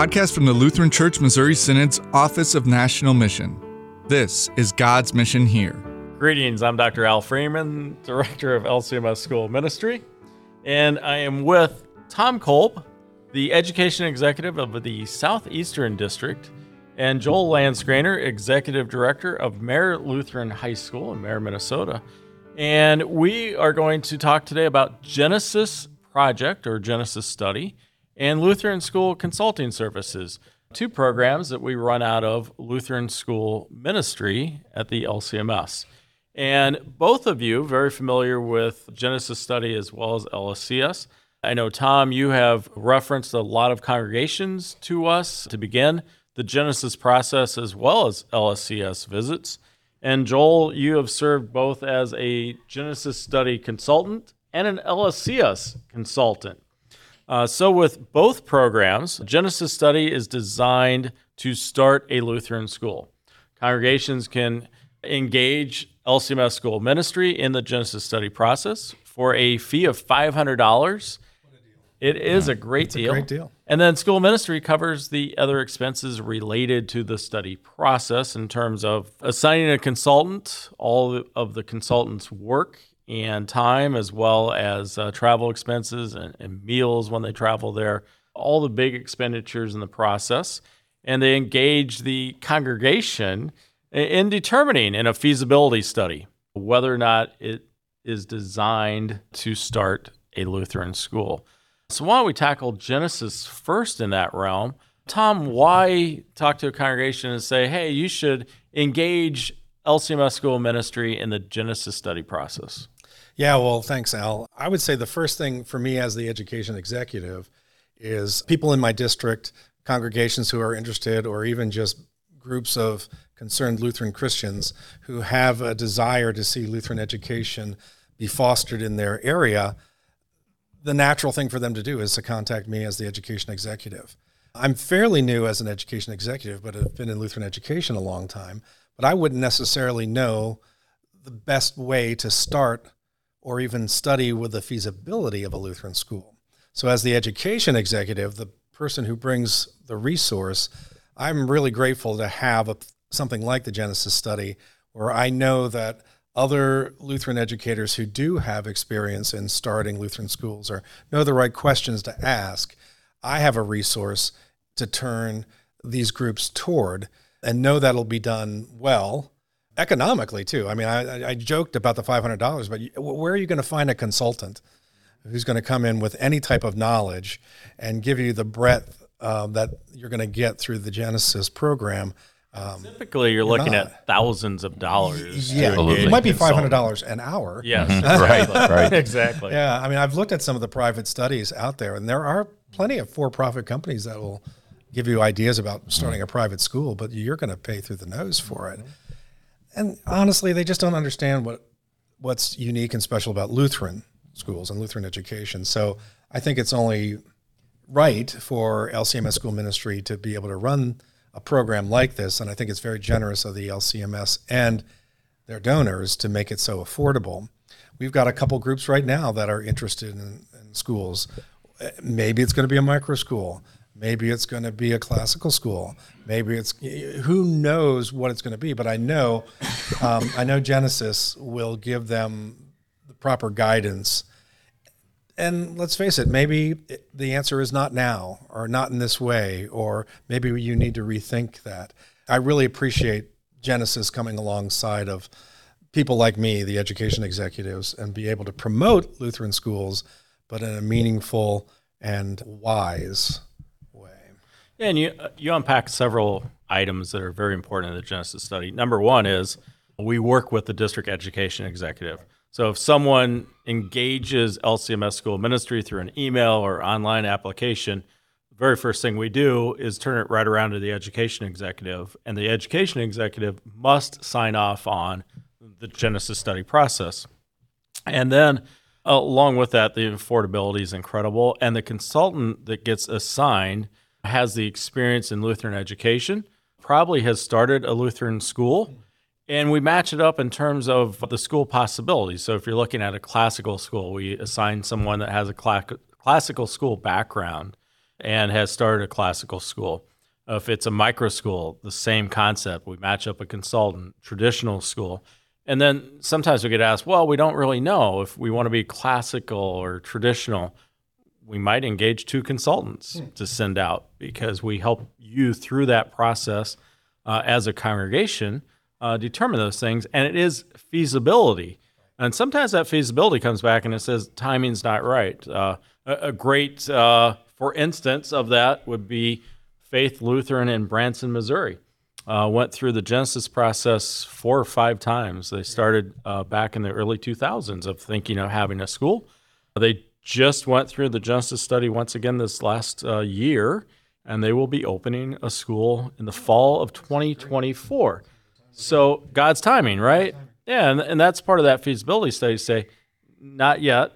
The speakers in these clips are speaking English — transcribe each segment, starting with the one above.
podcast from the Lutheran Church Missouri Synod's Office of National Mission. This is God's Mission Here. Greetings, I'm Dr. Al Freeman, Director of LCMS School Ministry, and I am with Tom Kolb, the Education Executive of the Southeastern District, and Joel Landsgraner, Executive Director of Meyer Lutheran High School in Meyer, Minnesota. And we are going to talk today about Genesis Project, or Genesis Study, and Lutheran School Consulting Services, two programs that we run out of Lutheran School Ministry at the LCMS. And both of you very familiar with Genesis Study as well as LSCS. I know, Tom, you have referenced a lot of congregations to us to begin the Genesis process as well as LSCS visits. And Joel, you have served both as a Genesis Study consultant and an LSCS consultant. So with both programs, Genesis Study is designed to start a Lutheran school. Congregations can engage LCMS School Ministry in the Genesis Study process for a fee of $500. It is a great deal. Great deal. And then School Ministry covers the other expenses related to the study process in terms of assigning a consultant, all of the consultant's work and time, as well as travel expenses and meals when they travel there, all the big expenditures in the process. And they engage the congregation in determining in a feasibility study whether or not it is designed to start a Lutheran school. So why don't we tackle Genesis first in that realm? Tom, why talk to a congregation and say, hey, you should engage LCMS School Ministry in the Genesis study process? Yeah, well, thanks, Al. I would say the first thing for me as the education executive is people in my district, congregations who are interested, or even just groups of concerned Lutheran Christians who have a desire to see Lutheran education be fostered in their area. The natural thing for them to do is to contact me as the education executive. I'm fairly new as an education executive, but have been in Lutheran education a long time, but I wouldn't necessarily know the best way to start or even study with the feasibility of a Lutheran school. So as the education executive, the person who brings the resource, I'm really grateful to have something like the Genesis study where I know that other Lutheran educators who do have experience in starting Lutheran schools or know the right questions to ask, I have a resource to turn these groups toward and know that'll be done well. Economically, too. I mean, I joked about the $500, but where are you going to find a consultant who's going to come in with any type of knowledge and give you the breadth that you're going to get through the Genesis program? Typically, you're looking at thousands of dollars. Yeah, it might be $500 an hour. Yes, right. Exactly. Yeah, I mean, I've looked at some of the private studies out there, and there are plenty of for-profit companies that will give you ideas about starting a private school, but you're going to pay through the nose for it. And honestly, they just don't understand what's unique and special about Lutheran schools and Lutheran education. So I think it's only right for LCMS School Ministry to be able to run a program like this, and I think it's very generous of the LCMS and their donors to make it so affordable. We've got a couple groups right now that are interested in schools. Maybe it's going to be a micro school. Maybe it's going to be a classical school. Maybe it's, who knows what it's going to be, but I know Genesis will give them the proper guidance. And let's face it, maybe the answer is not now or not in this way, or maybe you need to rethink that. I really appreciate Genesis coming alongside of people like me, the education executives, and be able to promote Lutheran schools, but in a meaningful and wise way. Yeah, and you unpack several items that are very important in the Genesis study. Number one is we work with the district education executive. So if someone engages LCMS School Ministry through an email or online application, the very first thing we do is turn it right around to the education executive, and the education executive must sign off on the Genesis study process. And then along with that, the affordability is incredible, and the consultant that gets assigned has the experience in Lutheran education, probably has started a Lutheran school, and we match it up in terms of the school possibilities. So if you're looking at a classical school, we assign someone that has a classical school background. and has started a classical school. If it's a micro school, the same concept. We match up a consultant, traditional school. And then sometimes we get asked, well, we don't really know if we want to be classical or traditional. We might engage 2 consultants to send out because we help you through that process as a congregation determine those things. And it is feasibility. And sometimes that feasibility comes back and it says timing's not right. A great, for instance, of that would be Faith Lutheran in Branson, Missouri. Went through the Genesis process 4 or 5 times. They started back in the early 2000s of thinking of having a school. They just went through the Genesis study once again this last year, and they will be opening a school in the fall of 2024. So God's timing, right? Yeah, and that's part of that feasibility study. Say, not yet.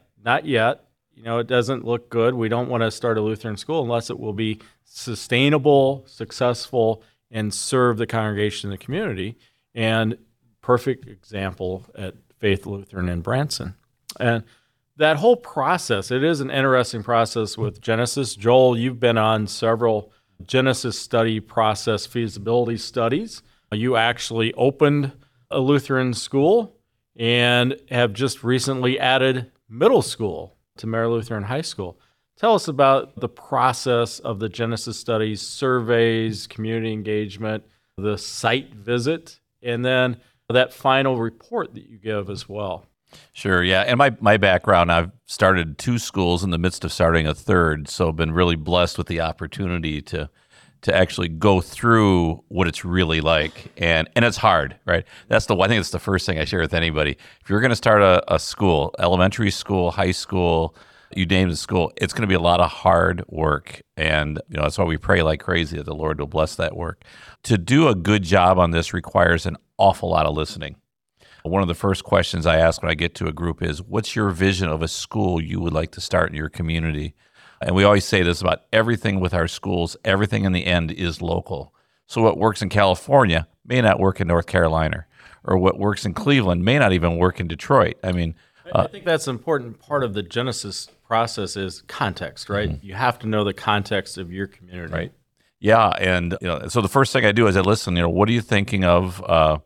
It doesn't look good. We don't want to start a Lutheran school unless it will be sustainable, successful, and serve the congregation and the community. And perfect example at Faith Lutheran in Branson. And that whole process, it is an interesting process with Genesis. Joel, you've been on several Genesis study process feasibility studies. You actually opened a Lutheran school and have just recently added middle school to Mary Lutheran High School. Tell us about the process of the Genesis studies, surveys, community engagement, the site visit, and then that final report that you give as well. Sure, yeah. And my background, I've started 2 schools in the midst of starting a 3rd, so I've been really blessed with the opportunity to actually go through what it's really like. And it's hard, right? I think it's the first thing I share with anybody. If you're going to start a school, elementary school, high school, you name the school, it's going to be a lot of hard work. And that's why we pray like crazy that the Lord will bless that work. To do a good job on this requires an awful lot of listening. One of the first questions I ask when I get to a group is, what's your vision of a school you would like to start in your community? And we always say this about everything with our schools. Everything in the end is local. So what works in California may not work in North Carolina, or what works in Cleveland may not even work in Detroit. I think that's an important part of the Genesis process is context, right? Mm-hmm. You have to know the context of your community. Right. Yeah. And so the first thing I do is I listen, what are you thinking of?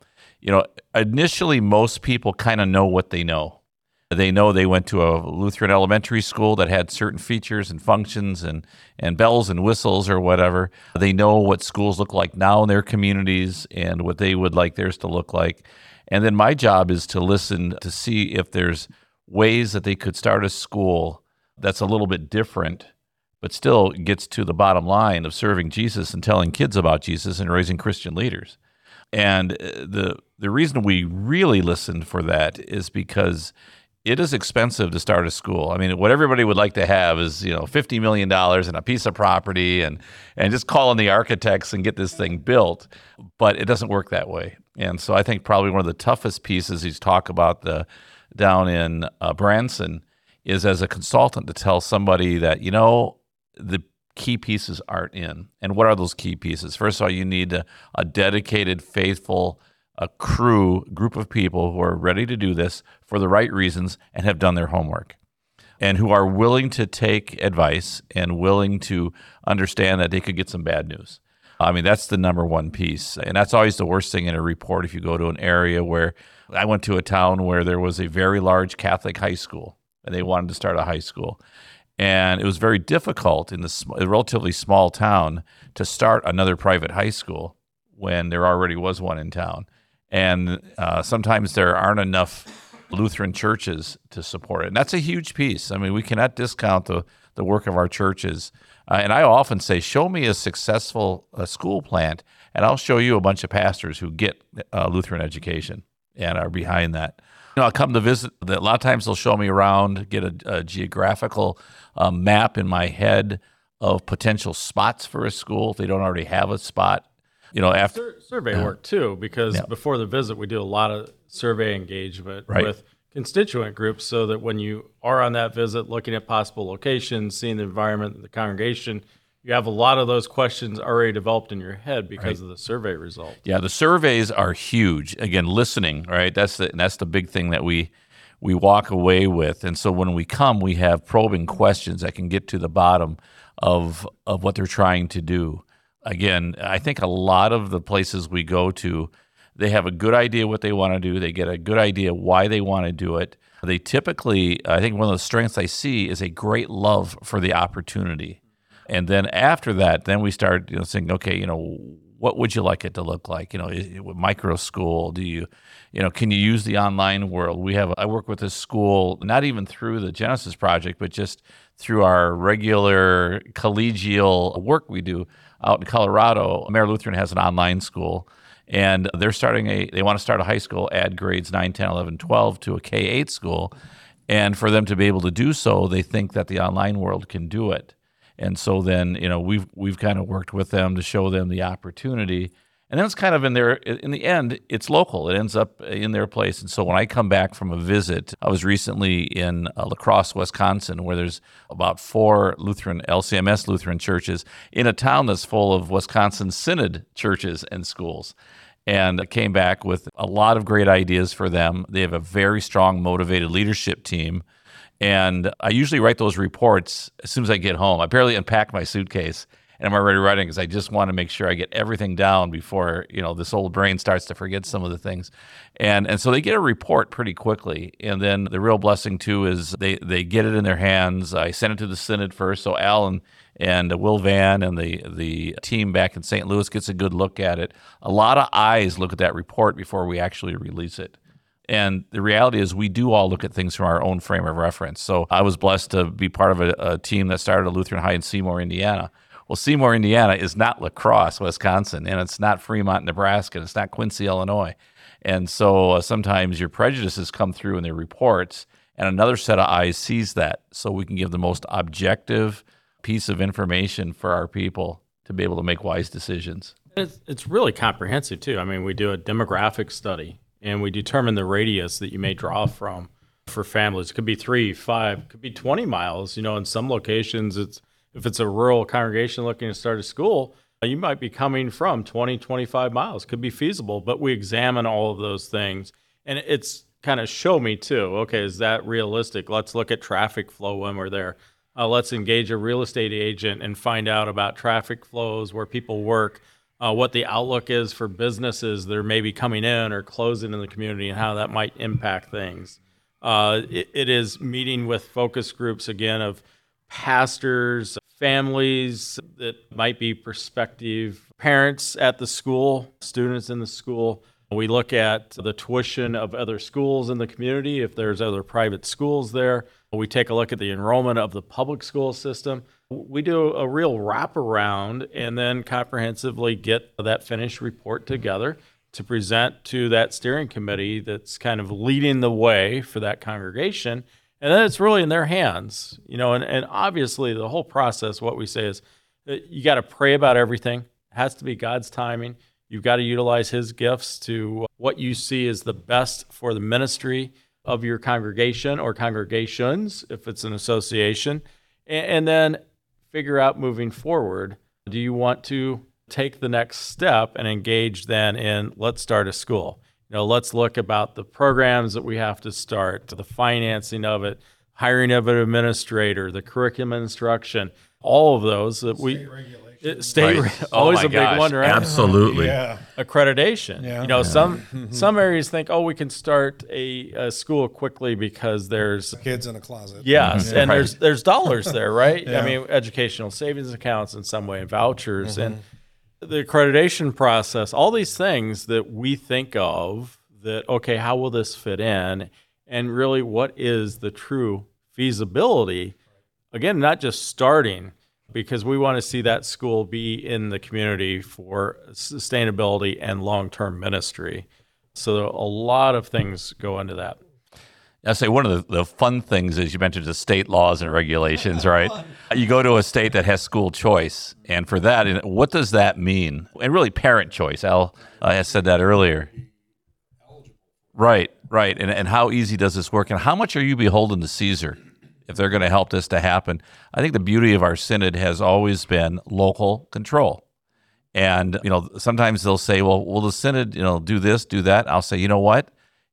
Initially most people kind of know what they know. They know they went to a Lutheran elementary school that had certain features and functions and bells and whistles or whatever. They know what schools look like now in their communities and what they would like theirs to look like. And then my job is to listen to see if there's ways that they could start a school that's a little bit different, but still gets to the bottom line of serving Jesus and telling kids about Jesus and raising Christian leaders. And the reason we really listen for that is because it is expensive to start a school. I mean, what everybody would like to have is, $50 million and a piece of property and just call in the architects and get this thing built. But it doesn't work that way. And so I think probably one of the toughest pieces he's talked about down in Branson is as a consultant to tell somebody that, the key pieces aren't in. And what are those key pieces? First of all, you need a dedicated, faithful a group of people who are ready to do this for the right reasons and have done their homework and who are willing to take advice and willing to understand that they could get some bad news. That's the number one piece. And that's always the worst thing in a report. If you go to an area where I went to a town where there was a very large Catholic high school and they wanted to start a high school. And it was very difficult in a relatively small town to start another private high school when there already was one in town. And sometimes there aren't enough Lutheran churches to support it. And that's a huge piece. We cannot discount the work of our churches. And I often say, show me a successful school plant, and I'll show you a bunch of pastors who get Lutheran education and are behind that. I'll come to visit. A lot of times they'll show me around, get a geographical map in my head of potential spots for a school if they don't already have a spot. After survey work too, because before the visit, we do a lot of survey engagement with constituent groups so that when you are on that visit, looking at possible locations, seeing the environment, the congregation, you have a lot of those questions already developed in your head because of the survey result. Yeah, the surveys are huge. Again, listening, right? That's the big thing that we we walk away with. And so when we come, we have probing questions that can get to the bottom of what they're trying to do. Again, I think a lot of the places we go to, they have a good idea what they want to do. They get a good idea why they want to do it. They typically, I think one of the strengths I see is a great love for the opportunity. And then after that, then we start saying, okay, what would you like it to look like? Micro school, can you use the online world? I work with this school, not even through the Genesis Project, but just through our regular collegial work we do out in Colorado. Mare Lutheran has an online school, and they want to start a high school, add grades 9, 10, 11, 12 to a K-8 school. And for them to be able to do so, they think that the online world can do it. And so then, we've kind of worked with them to show them the opportunity. And then it's kind of in the end, it's local. It ends up in their place. And so when I come back from a visit, I was recently in La Crosse, Wisconsin, where there's about 4 LCMS Lutheran churches in a town that's full of Wisconsin Synod churches and schools. And I came back with a lot of great ideas for them. They have a very strong, motivated leadership team. And I usually write those reports as soon as I get home. I barely unpack my suitcase, and I'm already writing because I just want to make sure I get everything down before this old brain starts to forget some of the things. And so they get a report pretty quickly. And then the real blessing too is they get it in their hands. I send it to the Synod first, so Al and Will Van and the team back in St. Louis gets a good look at it. A lot of eyes look at that report before we actually release it. And the reality is we do all look at things from our own frame of reference. So I was blessed to be part of a team that started a Lutheran High in Seymour, Indiana. Well, Seymour, Indiana is not La Crosse, Wisconsin, and it's not Fremont, Nebraska, and it's not Quincy, Illinois. And so sometimes your prejudices come through in their reports, and another set of eyes sees that, so we can give the most objective piece of information for our people to be able to make wise decisions. It's really comprehensive, too. I mean, we do a demographic study, and we determine the radius that you may draw from for families. It could be 3, 5, could be 20 miles. In some locations, if it's a rural congregation looking to start a school, you might be coming from 20, 25 miles. Could be feasible, but we examine all of those things. And it's kind of show me, too, okay, is that realistic? Let's look at traffic flow when we're there. Let's engage a real estate agent and find out about traffic flows, where people work, what the outlook is for businesses that are maybe coming in or closing in the community, and how that might impact things. It is meeting with focus groups, again, of pastors, families that might be prospective parents at the school, students in the school. We look at the tuition of other schools in the community, if there's other private schools there. We take a look at the enrollment of the public school system. We do a real wraparound and then comprehensively get that finished report together to present to that steering committee that's kind of leading the way for that congregation. And then it's really in their hands, and obviously the whole process, what we say is you got to pray about everything. It has to be God's timing. You've got to utilize his gifts to what you see is the best for the ministry of your congregation or congregations, if it's an association, and then figure out moving forward, do you want to take the next step and engage then in let's start a school? Let's look about the programs that we have to start, the financing of it, hiring of an administrator, the curriculum instruction, all of those that always a big one, right? Absolutely. Yeah. Accreditation. Yeah. Some areas think, we can start a school quickly because there's kids in a closet. Yes, and Right. there's dollars there, right? Yeah. I mean, educational savings accounts in some way, and vouchers, and the accreditation process, all these things that we think of that, okay, how will this fit in? And really, what is the true feasibility? Again, not just starting, because we want to see that school be in the community for sustainability and long-term ministry. So a lot of things go into that. I say one of the fun things is you mentioned the state laws and regulations, right? You go to a state that has school choice, and for that, what does that mean? And really parent choice. Al has said that earlier. Right. And how easy does this work? And how much are you beholden to Caesar if they're going to help this to happen? I think the beauty of our synod has always been local control. And, sometimes they'll say, well, will the synod, do this, do that? I'll say, you know what?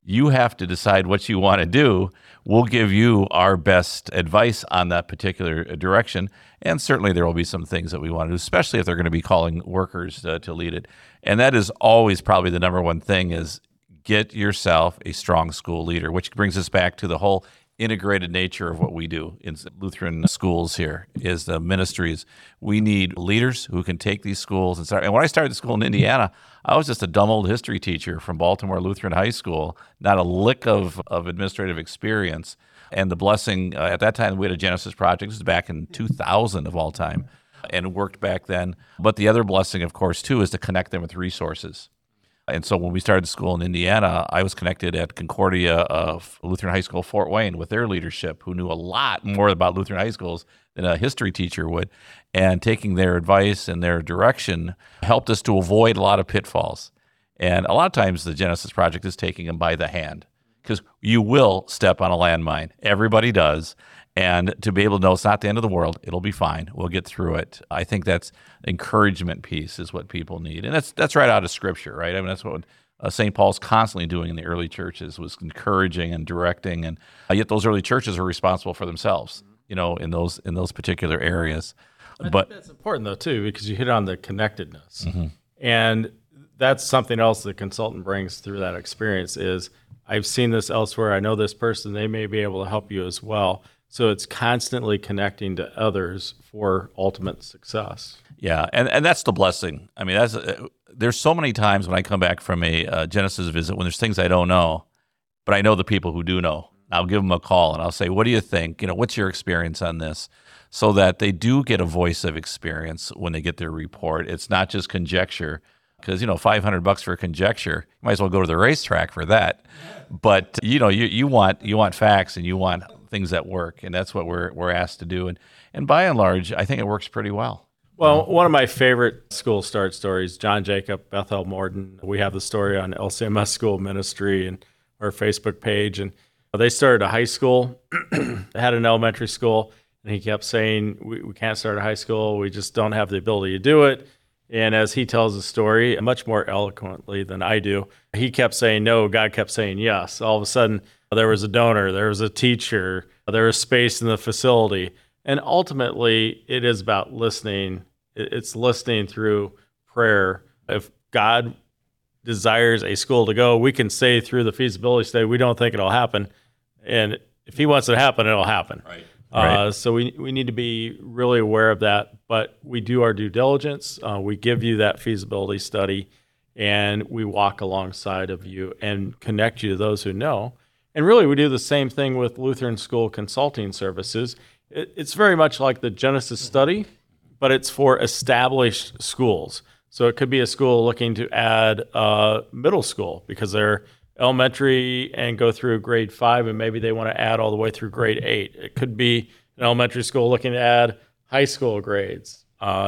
You have to decide what you want to do. We'll give you our best advice on that particular direction. And certainly there will be some things that we want to do, especially if they're going to be calling workers to lead it. And that is always probably the number one thing is get yourself a strong school leader, which brings us back to the whole integrated nature of what we do in Lutheran schools here is the ministries. We need leaders who can take these schools and start. And when I started the school in Indiana, I was just a dumb old history teacher from Baltimore Lutheran High School, not a lick of administrative experience. And the blessing, at that time, we had a Genesis Project. This was back in 2000 of all time, and worked back then. But the other blessing, of course, too, is to connect them with resources. And so when we started the school in Indiana, I was connected at Concordia of Lutheran High School Fort Wayne with their leadership, who knew a lot more about Lutheran high schools than a history teacher would. And taking their advice and their direction helped us to avoid a lot of pitfalls. And a lot of times the Genesis Project is taking them by the hand because you will step on a landmine. Everybody does. And to be able to know it's not the end of the world, it'll be fine. We'll get through it. I think that's encouragement piece is what people need. And that's right out of Scripture, right? I mean, that's what St. Paul's constantly doing in the early churches was encouraging and directing. And yet those early churches are responsible for themselves, in those particular areas. I think that's important, though, too, because you hit on the connectedness. Mm-hmm. And that's something else the consultant brings through that experience is I've seen this elsewhere. I know this person. They may be able to help you as well. So it's constantly connecting to others for ultimate success. Yeah, and that's the blessing. I mean, there's so many times when I come back from a Genesis visit when there's things I don't know, but I know the people who do know. I'll give them a call and I'll say, what do you think? What's your experience on this? So that they do get a voice of experience when they get their report. It's not just conjecture. Because, $500 for conjecture, you might as well go to the racetrack for that. But, you want facts and you want things that work, and that's what we're asked to do. And by and large, I think it works pretty well. Well, one of my favorite school start stories, John Jacob, Bethel Morden, we have the story on LCMS School Ministry and our Facebook page. And they started a high school, they had an elementary school, and he kept saying, we can't start a high school. We just don't have the ability to do it. And as he tells the story, much more eloquently than I do, he kept saying no, God kept saying yes. All of a sudden, there was a donor, there was a teacher, there was space in the facility. And ultimately, it is about listening. It's listening through prayer. If God desires a school to go, we can say through the feasibility study, we don't think it'll happen. And if he wants it to happen, it'll happen. Right. So we need to be really aware of that, but we do our due diligence. We give you that feasibility study, and we walk alongside of you and connect you to those who know. And really, we do the same thing with Lutheran School Consulting Services. It's very much like the Genesis study, but it's for established schools. So it could be a school looking to add middle school because they're elementary and go through grade 5, and maybe they want to add all the way through grade 8. It could be an elementary school looking to add high school grades.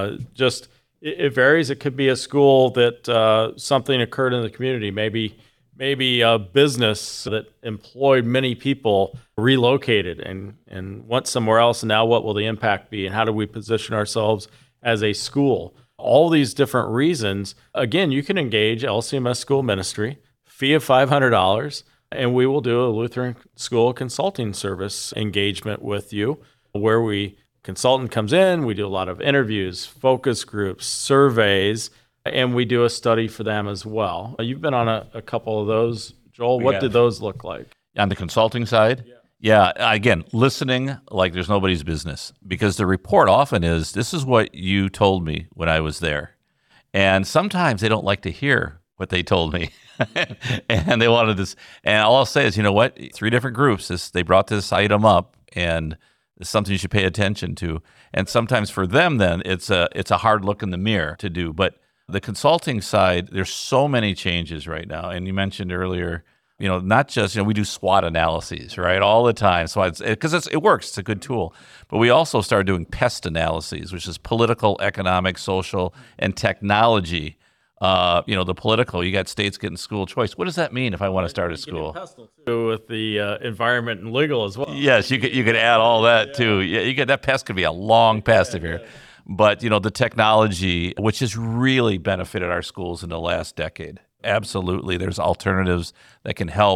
It varies. It could be a school that something occurred in the community. Maybe a business that employed many people relocated and went somewhere else. And now what will the impact be? And how do we position ourselves as a school? All these different reasons. Again, you can engage LCMS School Ministry, fee of $500, and we will do a Lutheran School Consulting Service engagement with you where consultant comes in, we do a lot of interviews, focus groups, surveys, and we do a study for them as well. You've been on a couple of those, Joel. What did those look like? On the consulting side? Yeah, again, listening like there's nobody's business, because the report often is, this is what you told me when I was there. And sometimes they don't like to hear what they told me. And they wanted this. And all I'll say is, 3 different groups, they brought this item up, and it's something you should pay attention to. And sometimes for them, then, it's a hard look in the mirror to do. But the consulting side, there's so many changes right now. And you mentioned earlier, not just, we do SWOT analyses, right, all the time. So because it works, it's a good tool. But we also started doing PEST analyses, which is political, economic, social, and technology. The political, you got states getting school choice. What does that mean if I want to start a school? With the environment and legal as well. Yes, you could add all that too. Yeah, you get that PEST could be a long PEST if you're. But the technology, which has really benefited our schools in the last decade. Absolutely, there's alternatives that can help.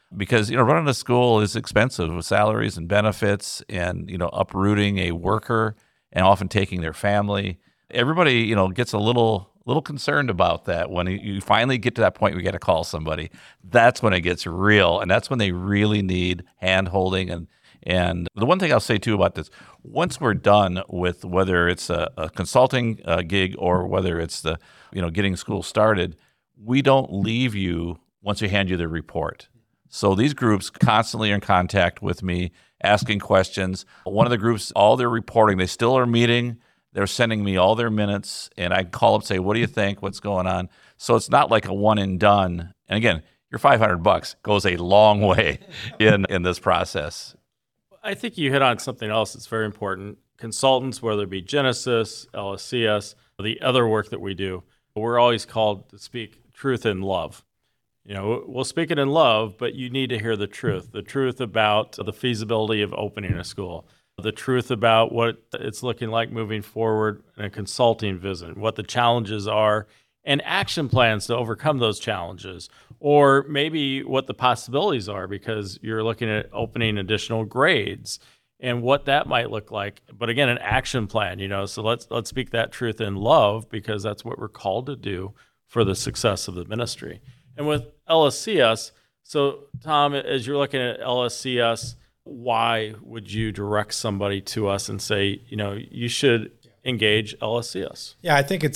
because running a school is expensive with salaries and benefits, and uprooting a worker and often taking their family. Everybody gets a little concerned about that. When you finally get to that point where you got to call somebody, that's when it gets real, and that's when they really need hand holding. And the one thing I'll say too about this, once we're done with whether it's a consulting gig or whether it's the getting school started, we don't leave you once we hand you the report. So these groups constantly are in contact with me, asking questions. One of the groups, all their reporting, they still are meeting. They're sending me all their minutes, and I call up and say, what do you think? What's going on? So it's not like a one and done. And again, your $500 goes a long way in this process. I think you hit on something else that's very important. Consultants, whether it be Genesis, LSCS, the other work that we do, we're always called to speak truth in love. We'll speak it in love, but you need to hear the truth about the feasibility of opening a school, the truth about what it's looking like moving forward in a consulting visit, what the challenges are, and action plans to overcome those challenges, or maybe what the possibilities are because you're looking at opening additional grades and what that might look like. But again, an action plan, so let's speak that truth in love because that's what we're called to do for the success of the ministry. And with LSCS, so Tom, as you're looking at LSCS, why would you direct somebody to us and say, you should engage LSCS? Yeah, I think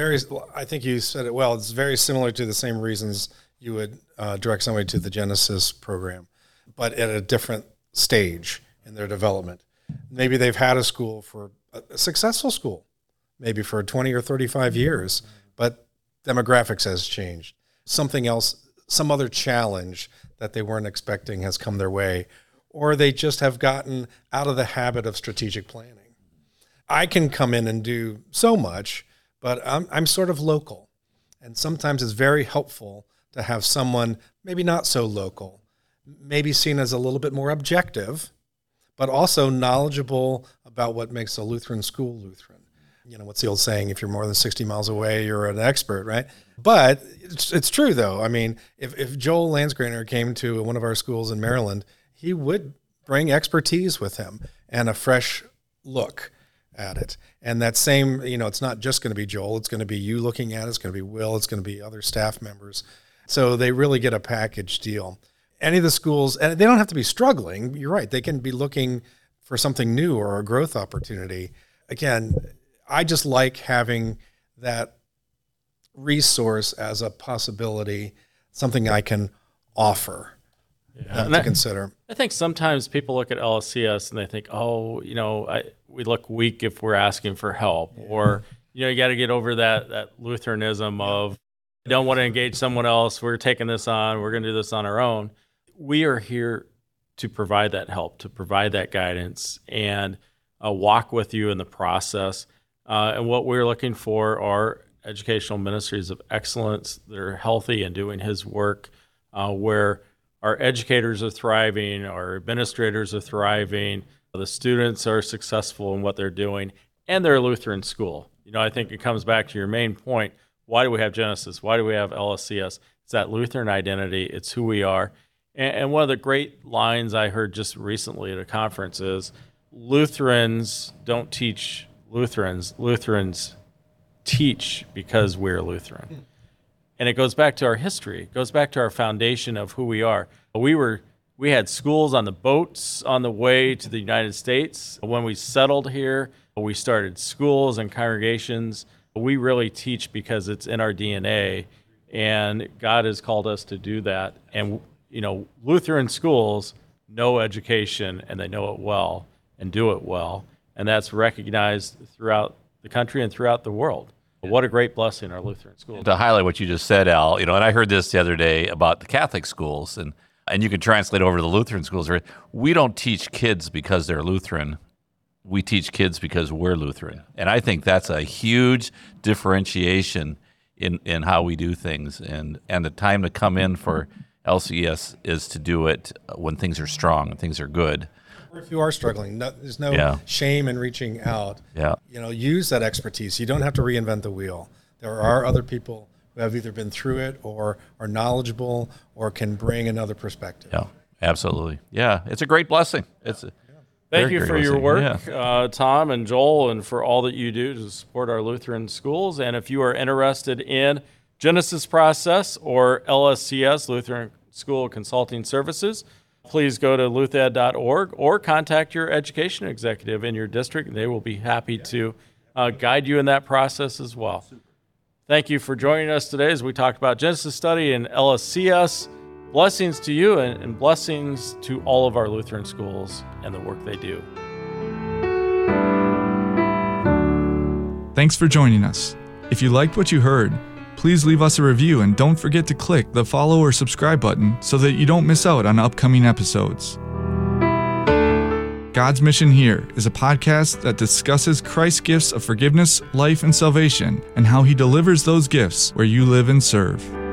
I think you said it well. It's very similar to the same reasons you would direct somebody to the Genesis program, but at a different stage in their development. Maybe they've had a school for a successful school, maybe for 20 or 35 years, but demographics has changed. Something else, some other challenge that they weren't expecting has come their way, or they just have gotten out of the habit of strategic planning. I can come in and do so much, but I'm sort of local. And sometimes it's very helpful to have someone maybe not so local, maybe seen as a little bit more objective, but also knowledgeable about what makes a Lutheran school Lutheran. What's the old saying? If you're more than 60 miles away, you're an expert, right? But it's true, though. I mean, if Joel Lansgrainer came to one of our schools in Maryland, he would bring expertise with him and a fresh look at it. And that same, it's not just going to be Joel. It's going to be you looking at it. It's going to be Will. It's going to be other staff members. So they really get a package deal. Any of the schools, and they don't have to be struggling. You're right. They can be looking for something new or a growth opportunity. Again, I just like having that resource as a possibility, something I can offer to consider. I think sometimes people look at LSCS and they think, we look weak if we're asking for help, or you got to get over that Lutheranism of I don't want to engage someone else. We're taking this on. We're going to do this on our own. We are here to provide that help, to provide that guidance, and walk with you in the process. And what we're looking for are educational ministries of excellence that are healthy and doing His work, where our educators are thriving, our administrators are thriving, the students are successful in what they're doing, and they're a Lutheran school. I think it comes back to your main point. Why do we have Genesis? Why do we have LSCS? It's that Lutheran identity. It's who we are. And one of the great lines I heard just recently at a conference is, Lutherans don't teach Lutherans. Lutherans teach because we're Lutheran. And it goes back to our history. It goes back to our foundation of who we are. We had schools on the boats on the way to the United States. When we settled here, we started schools and congregations. We really teach because it's in our DNA, and God has called us to do that. And, Lutheran schools know education, and they know it well and do it well. And that's recognized throughout the country and throughout the world. What a great blessing our Lutheran schools. To highlight what you just said, Al, and I heard this the other day about the Catholic schools, and you can translate over to the Lutheran schools. Right? We don't teach kids because they're Lutheran. We teach kids because we're Lutheran. And I think that's a huge differentiation in how we do things. And the time to come in for LCS is to do it when things are strong and things are good. Or if you are struggling, there's no shame in reaching out. Yeah. Use that expertise. You don't have to reinvent the wheel. There are other people who have either been through it or are knowledgeable or can bring another perspective. Yeah, absolutely. Yeah, it's a great blessing. Thank you for your work, Tom and Joel, and for all that you do to support our Lutheran schools. And if you are interested in Genesis Process or LSCS, Lutheran School Consulting Services, please go to luthed.org or contact your education executive in your district. They will be happy to guide you in that process as well. Thank you for joining us today as we talked about Genesis study and LSCS. Blessings to you and blessings to all of our Lutheran schools and the work they do. Thanks for joining us. If you liked what you heard, please leave us a review and don't forget to click the follow or subscribe button so that you don't miss out on upcoming episodes. God's Mission Here is a podcast that discusses Christ's gifts of forgiveness, life, and salvation, and how he delivers those gifts where you live and serve.